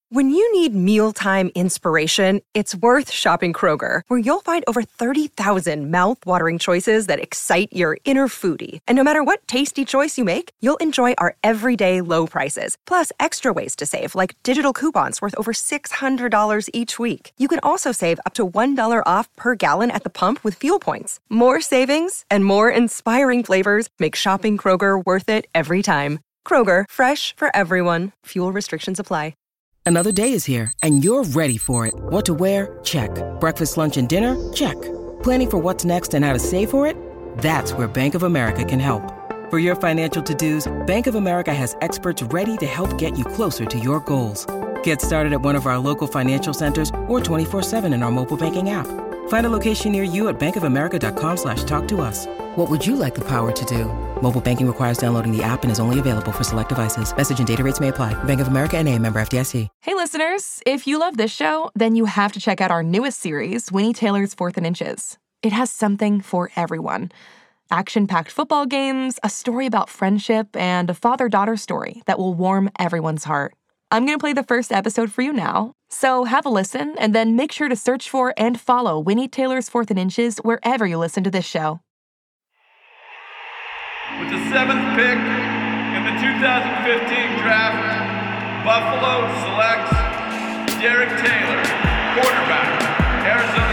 When you need mealtime inspiration, it's worth shopping Kroger, where you'll find over 30,000 mouth-watering choices that excite your inner foodie. And no matter what tasty choice you make, you'll enjoy our everyday low prices, plus extra ways to save, like digital coupons worth over $600 each week. You can also save up to $1 off per gallon at the pump with fuel points. More savings and more inspiring flavors make shopping Kroger worth it every time. Kroger, fresh for everyone. Fuel restrictions apply. Another day is here, and you're ready for it. What to wear? Check. Breakfast, lunch, and dinner? Check. Planning for what's next and how to save for it? That's where Bank of America can help. For your financial to-dos, Bank of America has experts ready to help get you closer to your goals. Get started at one of our local financial centers or 24/7 in our mobile banking app. Find a location near you at bankofamerica.com/talktous. What would you like the power to do? Mobile banking requires downloading the app and is only available for select devices. Message and data rates may apply. Bank of America N.A., member FDIC. Hey, listeners, if you love this show, then you have to check out our newest series, Winnie Taylor's 4th and Inches. It has something for everyone. Action-packed football games, a story about friendship, and a father-daughter story that will warm everyone's heart. I'm going to play the first episode for you now, so have a listen and then make sure to search for and follow Winnie Taylor's 4th and Inches wherever you listen to this show. With the 7th pick in the 2015 draft, Buffalo selects Derek Taylor, quarterback, Arizona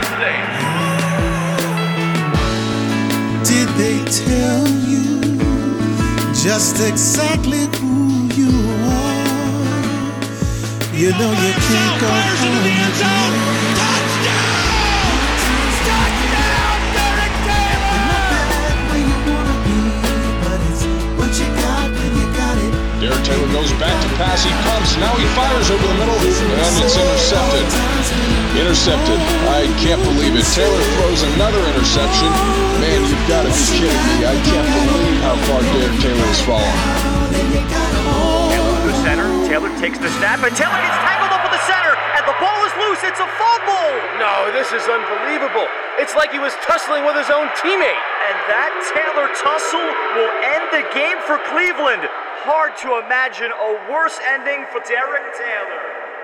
State. Did they tell you just exactly who you are? You know you can't go home again. Touchdown, Derek Taylor! Not bad where you wanna be, but it's what you got when you got it. Derek Taylor goes back to pass. He pumps. Now he fires over the middle, and it's intercepted. Intercepted. I can't believe it. Taylor throws another interception. Man, you've got to be kidding me. I can't believe how far Derek Taylor has fallen. Taylor to center. Taylor takes the snap, and Taylor gets tangled up with the center, and the ball is loose. It's a fumble. No, this is unbelievable. It's like he was tussling with his own teammate. And that Taylor tussle will end the game for Cleveland. Hard to imagine a worse ending for Derek Taylor.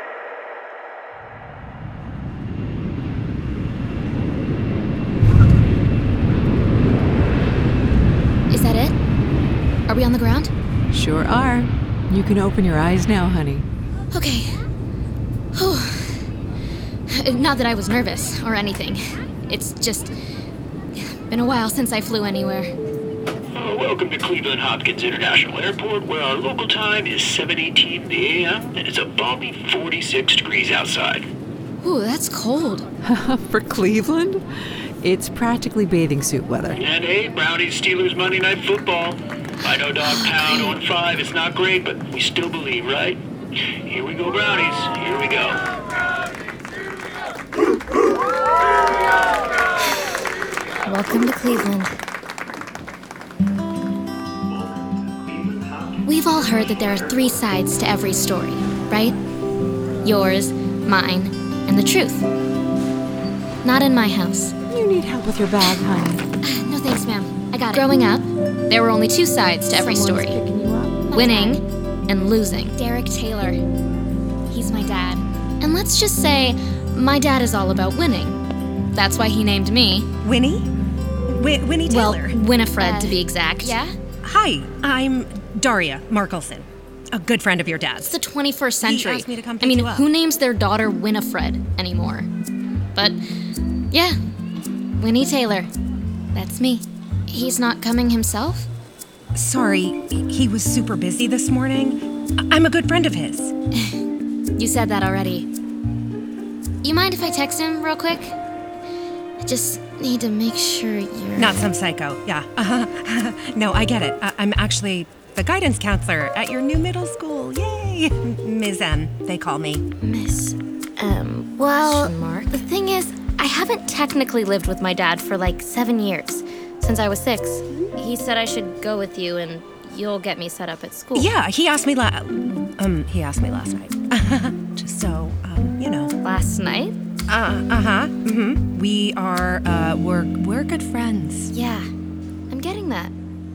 Is that it? Are we on the ground? Sure are. You can open your eyes now, honey. Okay. Whew. Not that I was nervous or anything. It's just been a while since I flew anywhere. Welcome to Cleveland Hopkins International Airport, where our local time is 7:18 in the a.m. and it's a balmy 46 degrees outside. Ooh, that's cold. For Cleveland? It's practically bathing suit weather. And hey, Brownies Steelers Monday Night Football. I know Dog Pound 0-5 is not great, but we still believe, right? Here we go, Brownies. Here we go. Welcome to Cleveland. We've all heard that there are 3 sides to every story, right? Yours, mine, and the truth. Not in my house. You need help with your bag, honey. No thanks, ma'am. I got it. Growing up, there were only 2 sides to every story. Winning and losing. Derek Taylor. He's my dad. And let's just say, my dad is all about winning. That's why he named me... Winnie? Winnie Taylor? Well, Winifred, to be exact. Yeah? Hi, I'm Daria Markelson, a good friend of your dad's. It's the 21st century. He asked me to come pick you up. Who names their daughter Winifred anymore? But, yeah, Winnie Taylor. That's me. He's not coming himself? Sorry, he was super busy this morning. I'm a good friend of his. You said that already. You mind if I text him real quick? I just need to make sure you're... Not some psycho, yeah. No, I get it. I'm actually the guidance counselor at your new middle school. Yay! Ms. M, they call me. Miss M. Well, the thing is, I haven't technically lived with my dad for like 7 years, since I was 6. He said I should go with you and you'll get me set up at school. Yeah, he asked me last night. Just so, you know. Last night? Mm-hmm. We are, we're good friends. Yeah, I'm getting that.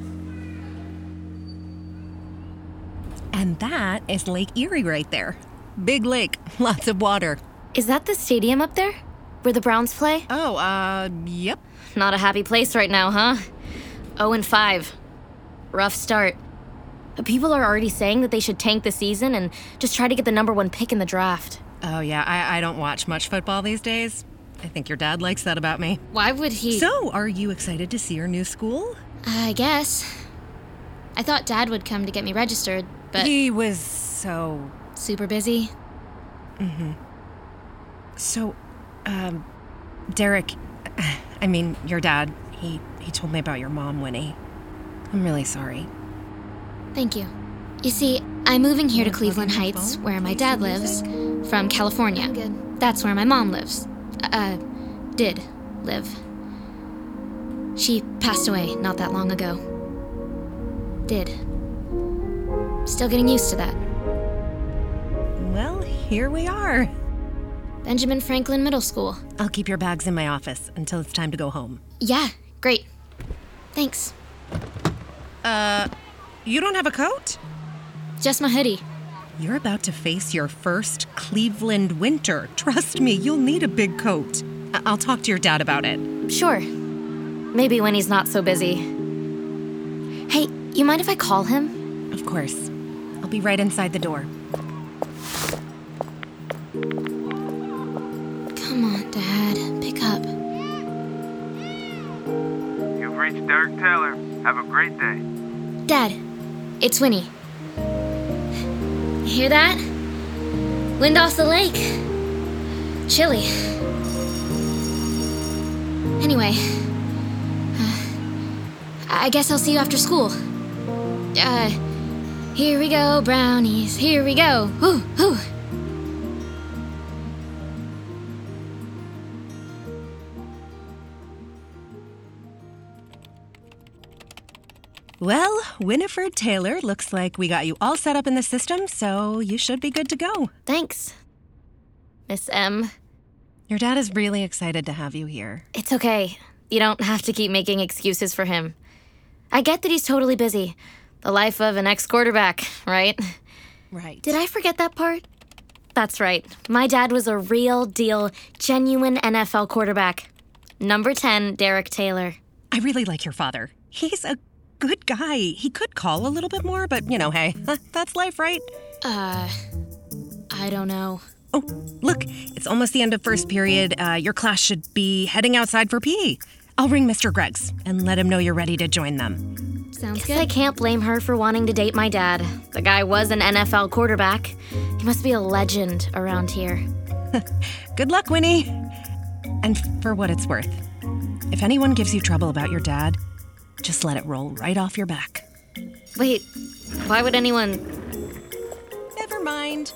And that is Lake Erie right there. big lake, lots of water. Is that the stadium up there? Where the Browns play? Oh, yep. Not a happy place right now, huh? 0-5. Rough start. People are already saying that they should tank the season and just try to get the number 1 pick in the draft. Oh, yeah, I don't watch much football these days. I think your dad likes that about me. Why would he? So, are you excited to see your new school? I guess. I thought Dad would come to get me registered, but... He was so... Super busy? Mm-hmm. So, Derek, I mean, your dad, he told me about your mom, Winnie. I'm really sorry. Thank you. You see, I'm moving here to Cleveland Heights, where my dad lives, from California. That's where my mom lives. Did live. She passed away not that long ago. Did. Still getting used to that. Well, here we are. Benjamin Franklin Middle School. I'll keep your bags in my office until it's time to go home. Yeah, great. Thanks. You don't have a coat? Just my hoodie. You're about to face your first Cleveland winter. Trust me, you'll need a big coat. I'll talk to your dad about it. Sure. Maybe when he's not so busy. Hey, you mind if I call him? Of course. I'll be right inside the door. Come on, Dad. Pick up. You've reached Derek Taylor. Have a great day. Dad, it's Winnie. You hear that? Wind off the lake. Chilly. Anyway, I guess I'll see you after school. Here we go, brownies. Here we go. Woo, woo. Well, Winifred Taylor, looks like we got you all set up in the system, so you should be good to go. Thanks, Miss M. Your dad is really excited to have you here. It's okay. You don't have to keep making excuses for him. I get that he's totally busy. The life of an ex-quarterback, right? Right. Did I forget that part? That's right. My dad was a real deal, genuine NFL quarterback. Number 10, Derek Taylor. I really like your father. He's a good guy. He could call a little bit more, but, hey, that's life, right? I don't know. Oh, look, it's almost the end of first period. Your class should be heading outside for PE. I'll ring Mr. Greggs and let him know you're ready to join them. Sounds good. I can't blame her for wanting to date my dad. The guy was an NFL quarterback. He must be a legend around here. Good luck, Winnie. And for what it's worth, if anyone gives you trouble about your dad, just let it roll right off your back. Wait, why would anyone... Never mind.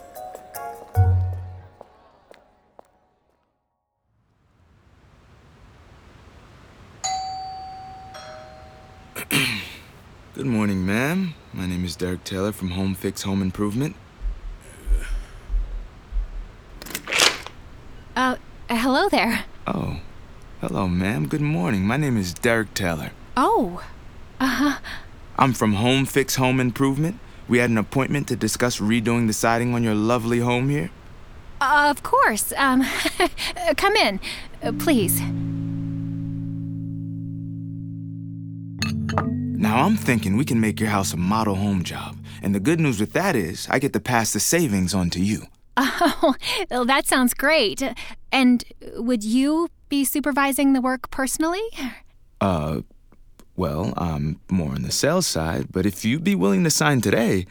Good morning, ma'am. My name is Derek Taylor from Home Fix Home Improvement. Hello there. Oh, hello, ma'am. Good morning. My name is Derek Taylor. Oh, I'm from Home Fix Home Improvement. We had an appointment to discuss redoing the siding on your lovely home here. Of course. Come in, please. Now, I'm thinking we can make your house a model home job. And the good news with that is I get to pass the savings on to you. Oh, well, that sounds great. And would you be supervising the work personally? Well, I'm more on the sales side, but if you'd be willing to sign today...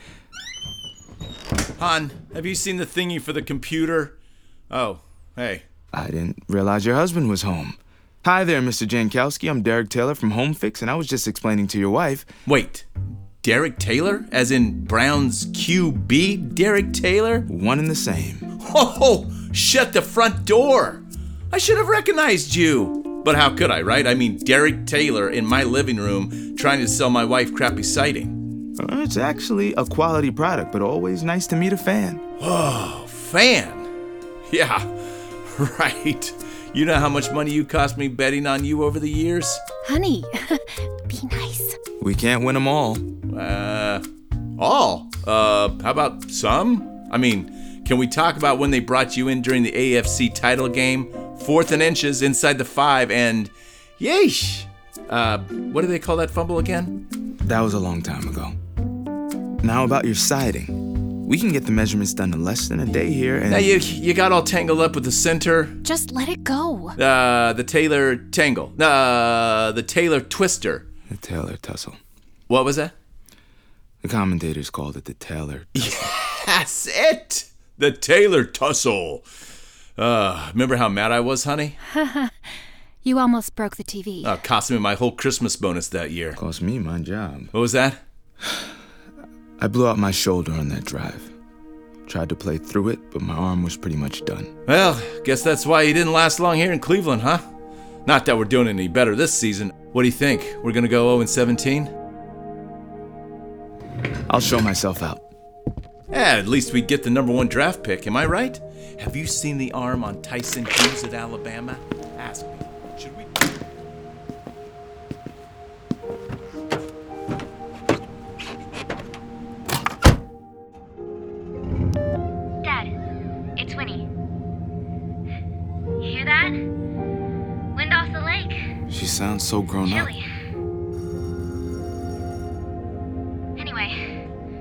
Hon, have you seen the thingy for the computer? Oh, hey. I didn't realize your husband was home. Hi there, Mr. Jankowski. I'm Derek Taylor from Home Fix, and I was just explaining to your wife... Wait, Derek Taylor? As in Brown's QB, Derek Taylor? One and the same. Oh, shut the front door! I should have recognized you. But how could I, right? I mean, Derek Taylor in my living room trying to sell my wife crappy siding. It's actually a quality product, but always nice to meet a fan. Oh, fan? Yeah, right. You know how much money you cost me betting on you over the years? Honey, be nice. We can't win them all. All? How about some? I mean, Can we talk about when they brought you in during the AFC title game? 4th and inches inside the 5 and... yeesh! What do they call that fumble again? That was a long time ago. Now about your siding. We can get the measurements done in less than a day here and... Now you got all tangled up with the center. Just let it go. The Taylor tangle. The Taylor twister. The Taylor tussle. What was that? The commentators called it the Taylor tussle. That's it! The Taylor tussle. Remember how mad I was, honey? You almost broke the TV. Cost me my whole Christmas bonus that year. Cost me my job. What was that? I blew out my shoulder on that drive. Tried to play through it, but my arm was pretty much done. Well, guess that's why you didn't last long here in Cleveland, huh? Not that we're doing any better this season. What do you think? We're gonna go 0-17? I'll show myself out. At least we'd get the number 1 draft pick, am I right? Have you seen the arm on Tyson Hughes at Alabama? Ask me. Should we... Dad, it's Winnie. You hear that? Wind off the lake. She sounds so grown up. Chilly. Anyway,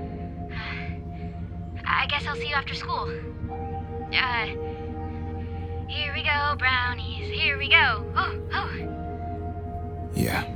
I guess I'll see you after school. Here we go, brownies. Here we go. Oh. Yeah.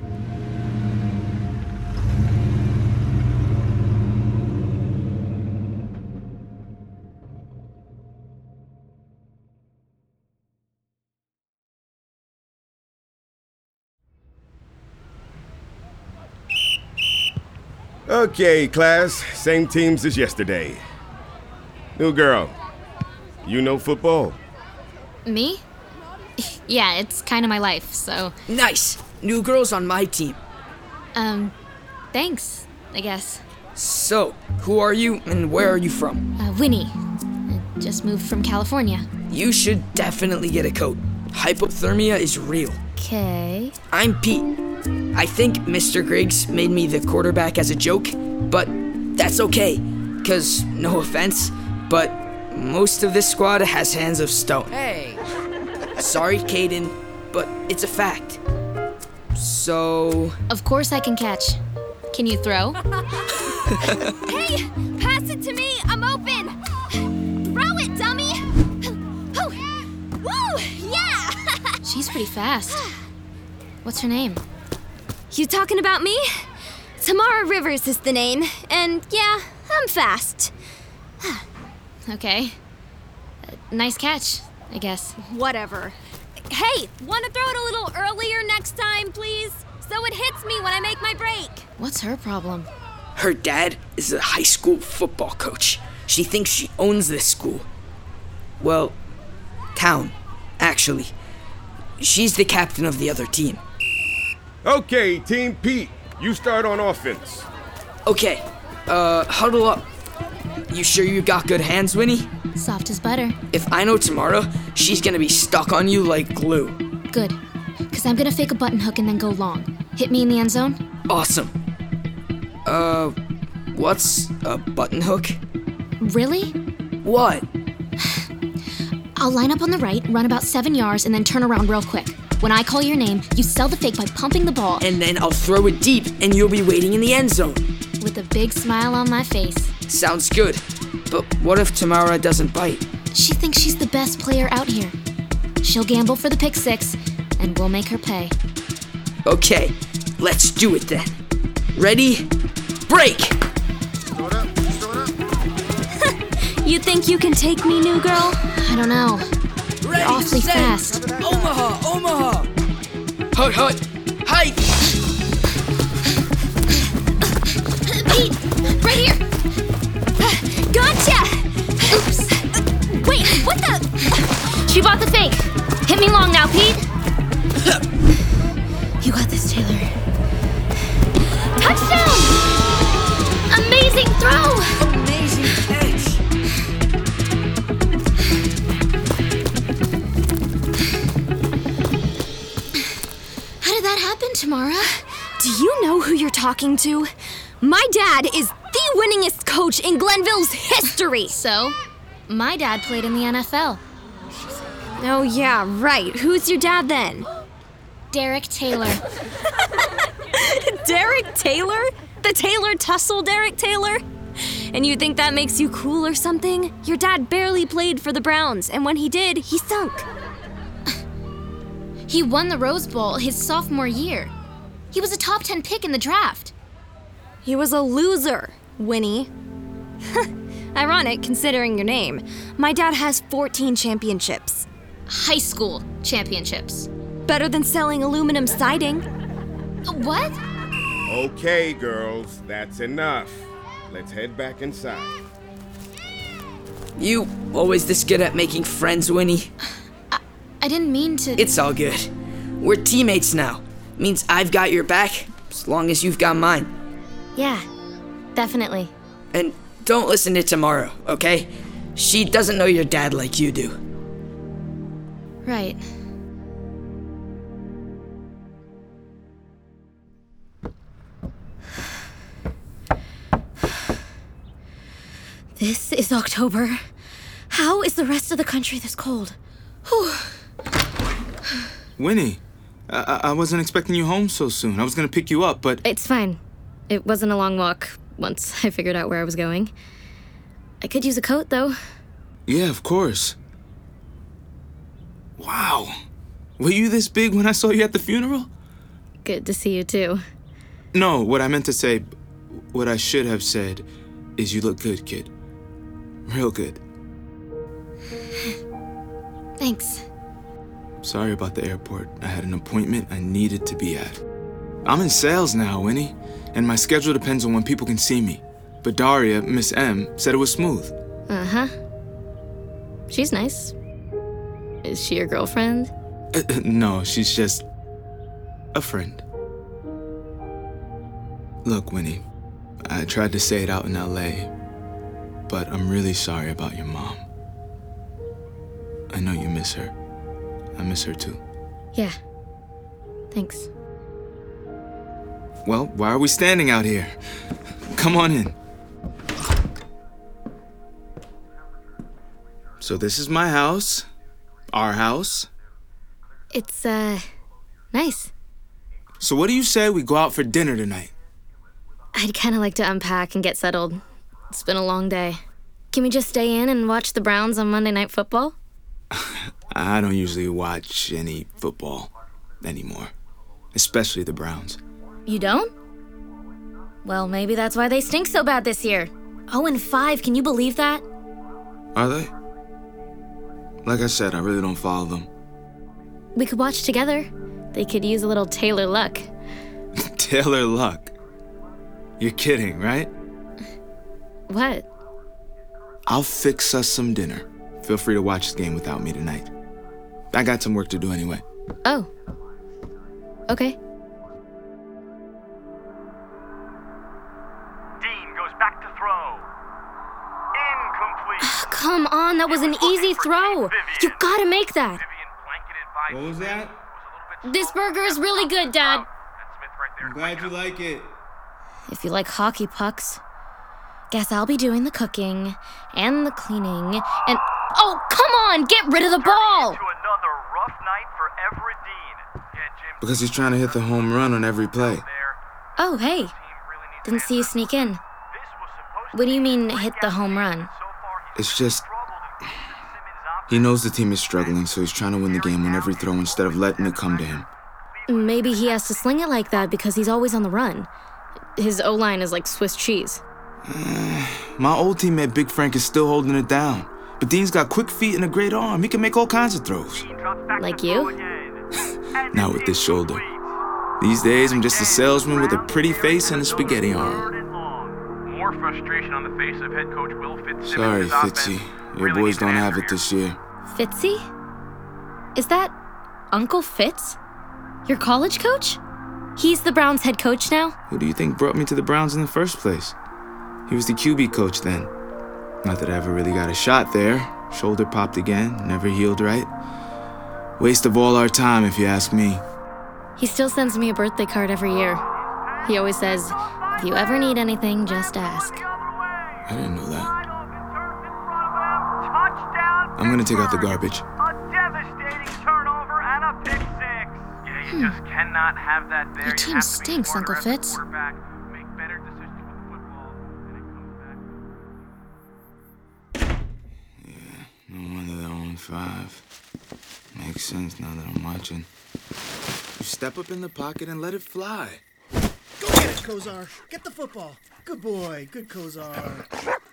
Okay, class. Same teams as yesterday. New girl, you know football? Me? Yeah, it's kind of my life, so... Nice! New girl's on my team. Thanks, I guess. So, who are you and where are you from? Winnie. I just moved from California. You should definitely get a coat. Hypothermia is real. Okay. I'm Pete. I think Mr. Griggs made me the quarterback as a joke, but that's okay, 'cause no offense, but most of this squad has hands of stone. Hey! Sorry, Caden, but it's a fact. So... Of course I can catch. Can you throw? Hey! Pass it to me! I'm open! Throw it, dummy! Woo! Yeah! She's pretty fast. What's her name? You talking about me? Tamara Rivers is the name, and yeah, I'm fast. Okay. Nice catch, I guess. Whatever. Hey, want to throw it a little earlier next time, please? So it hits me when I make my break. What's her problem? Her dad is a high school football coach. She thinks she owns this school. Well, town, actually. She's the captain of the other team. Okay, Team Pete, you start on offense. Okay, huddle up. You sure you got good hands, Winnie? Soft as butter. If I know Tamara, she's gonna be stuck on you like glue. Good, because I'm gonna fake a button hook and then go long. Hit me in the end zone? Awesome. What's a button hook? Really? What? I'll line up on the right, run about 7 yards, and then turn around real quick. When I call your name, you sell the fake by pumping the ball. And then I'll throw it deep, and you'll be waiting in the end zone. With a big smile on my face. Sounds good. But what if Tamara doesn't bite? She thinks she's the best player out here. She'll gamble for the pick six, and we'll make her pay. Okay, let's do it then. Ready? Break! You think you can take me, new girl? I don't know. Ready, You're awfully set. fast. Omaha! Hut! Height! Pete! Right here! Gotcha! Oops. Wait, what the? She bought the fake. Hit me long now, Pete. You got this, Taylor. Touchdown! Amazing throw! Amazing catch! How did that happen, Tamara? Do you know who you're talking to? My dad is the winningest coach in Glenville's history. So? My dad played in the NFL. Oh, yeah, right. Who's your dad then? Derek Taylor. Derek Taylor? The Taylor Tussle Derek Taylor? And you think that makes you cool or something? Your dad barely played for the Browns, and when he did, he stunk. He won the Rose Bowl his sophomore year. He was a top 10 pick in the draft. He was a loser, Winnie. Ironic, considering your name. My dad has 14 championships. High school championships. Better than selling aluminum siding. What? Okay, girls, that's enough. Let's head back inside. You always this good at making friends, Winnie? I didn't mean to... It's all good. We're teammates now. Means I've got your back, as long as you've got mine. Yeah, definitely. And don't listen to Tomorrow, okay? She doesn't know your dad like you do. Right. This is October. How is the rest of the country this cold? Whew. Winnie, I wasn't expecting you home so soon. I was gonna pick you up, but... It's fine. It wasn't a long walk once I figured out where I was going. I could use a coat, though. Yeah, of course. Wow. Were you this big when I saw you at the funeral? Good to see you, too. No, what I meant to say, what I should have said, is you look good, kid. Real good. Thanks. Sorry about the airport. I had an appointment I needed to be at. I'm in sales now, Winnie, and my schedule depends on when people can see me. But Daria, Miss M, said it was smooth. Uh-huh. She's nice. Is she your girlfriend? No, she's just a friend. Look, Winnie, I tried to say it out in LA, but I'm really sorry about your mom. I know you miss her. I miss her too. Yeah. Thanks. Well, why are we standing out here? Come on in. So this is my house. Our house. It's, nice. So what do you say we go out for dinner tonight? I'd kind of like to unpack and get settled. It's been a long day. Can we just stay in and watch the Browns on Monday Night Football? I don't usually watch any football anymore, especially the Browns. You don't? Well, maybe that's why they stink so bad this year. 0-5, can you believe that? Are they? Like I said, I really don't follow them. We could watch together. They could use a little Taylor luck. Taylor luck? You're kidding, right? What? I'll fix us some dinner. Feel free to watch the game without me tonight. I got some work to do anyway. Oh. Okay. Dean goes back to throw. Incomplete. Come on, that was an easy throw. You gotta make that. What was that? This burger is really good, Dad. I'm glad you like it. If you like hockey pucks. Guess I'll be doing the cooking and the cleaning and... Oh, come on! Get rid of the ball! Into another rough night for Everett Dean. Because he's trying to hit the home run on every play. Oh, hey. Didn't see you sneak in. What do you mean, hit the home run? It's just... He knows the team is struggling, so he's trying to win the game on every throw instead of letting it come to him. Maybe he has to sling it like that because he's always on the run. His O-line is like Swiss cheese. My old teammate Big Frank is still holding it down. But Dean's got quick feet and a great arm. He can make all kinds of throws. Like you? Not with this shoulder. These days, I'm just a salesman with a pretty face and a spaghetti arm. More frustration on the face of head coach Will Fitzsimmons. Sorry, Fitzy. Your boys don't have it this year. Fitzy? Is that Uncle Fitz? Your college coach? He's the Browns head coach now? Who do you think brought me to the Browns in the first place? He was the QB coach then. Not that I ever really got a shot there. Shoulder popped again, never healed right. Waste of all our time, if you ask me. He still sends me a birthday card every year. He always says, if you ever need anything, just ask. I didn't know that. I'm gonna take out the garbage. A devastating turnover and a pick six. Yeah, you just cannot have that there. Your team stinks, Uncle Fitz. Make better decisions with the football, and it comes back. No wonder they're on 5. Makes sense now that I'm watching. You step up in the pocket and let it fly. Go get it, Kozar. Get the football. Good boy. Good Kozar.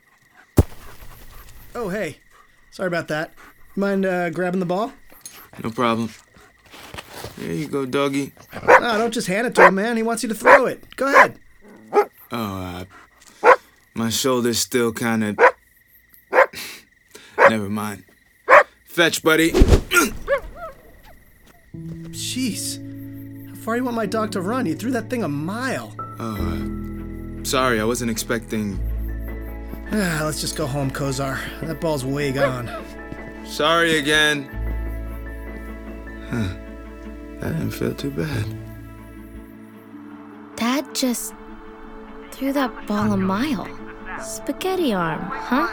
Oh, hey. Sorry about that. Mind grabbing the ball? No problem. There you go, doggy. No, don't just hand it to him, man. He wants you to throw it. Go ahead. Oh, my shoulder's still kind of... Never mind. Fetch, buddy. Jeez. How far do you want my dog to run? You threw that thing a mile. Sorry, I wasn't expecting... Let's just go home, Kozar. That ball's way gone. Sorry again. Huh. That didn't feel too bad. Dad just threw that ball a mile. Spaghetti arm, huh?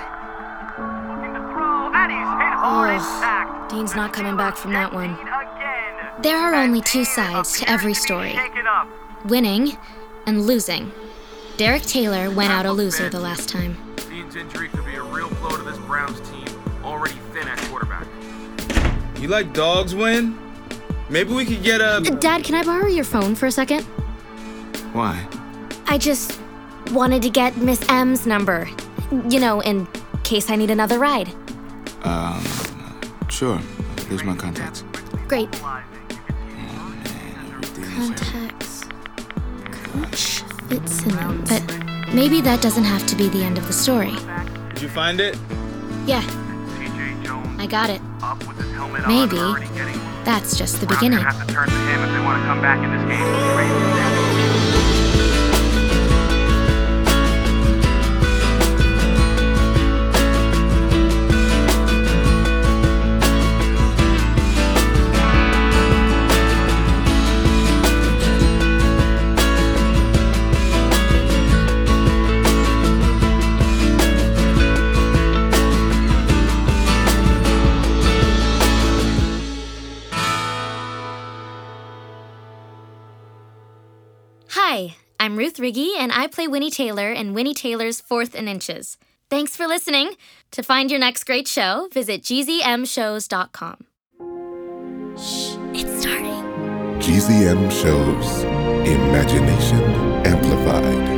Oh, Dean's not coming back from that one. There are only 2 sides to every story. Winning and losing. Derek Taylor went out a loser the last time. Dean's injury could be a real blow to this Browns team, already thin at quarterback. You like dogs, Win? Maybe we could get a... Dad, can I borrow your phone for a second? Why? I just wanted to get Miss M's number. You know, in case I need another ride. Sure. Here's my contacts. Great. Contacts. Coach Fitzsimmons. But maybe that doesn't have to be the end of the story. Did you find it? Yeah. I got it. Maybe that's just the beginning. Have to turn to him if they want to come back in this game. Hi, I'm Ruth Riggi, and I play Winnie Taylor in Winnie Taylor's 4th and Inches. Thanks for listening. To find your next great show, visit gzmshows.com. Shh, it's starting. GZM Shows. Imagination Amplified.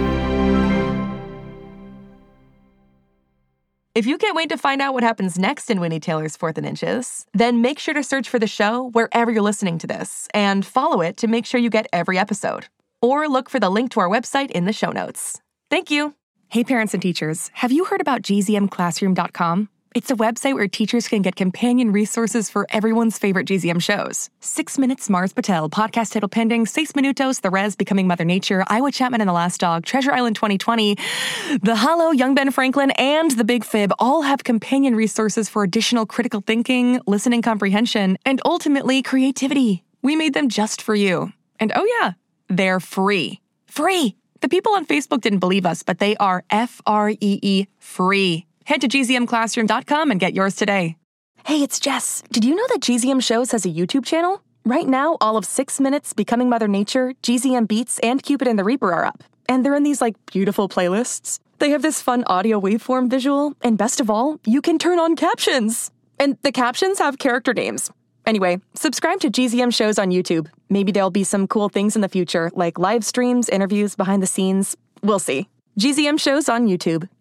If you can't wait to find out what happens next in Winnie Taylor's 4th and Inches, then make sure to search for the show wherever you're listening to this and follow it to make sure you get every episode. Or look for the link to our website in the show notes. Thank you. Hey, parents and teachers, have you heard about gzmclassroom.com? It's a website where teachers can get companion resources for everyone's favorite GZM shows. 6 Minutes, Mars Patel, Podcast Title Pending, 6 Minutos, The Res, Becoming Mother Nature, Iowa Chapman and the Last Dog, Treasure Island 2020, The Hollow, Young Ben Franklin, and The Big Fib all have companion resources for additional critical thinking, listening comprehension, and ultimately creativity. We made them just for you. And oh yeah, they're free. Free! The people on Facebook didn't believe us, but they are Free free. Head to gzmclassroom.com and get yours today. Hey, it's Jess. Did you know that GZM Shows has a YouTube channel? Right now, all of 6 Minutes, Becoming Mother Nature, GZM Beats, and Cupid and the Reaper are up. And they're in these, beautiful playlists. They have this fun audio waveform visual, and best of all, you can turn on captions. And the captions have character names. Anyway, subscribe to GZM Shows on YouTube. Maybe there'll be some cool things in the future, like live streams, interviews, behind the scenes. We'll see. GZM Shows on YouTube.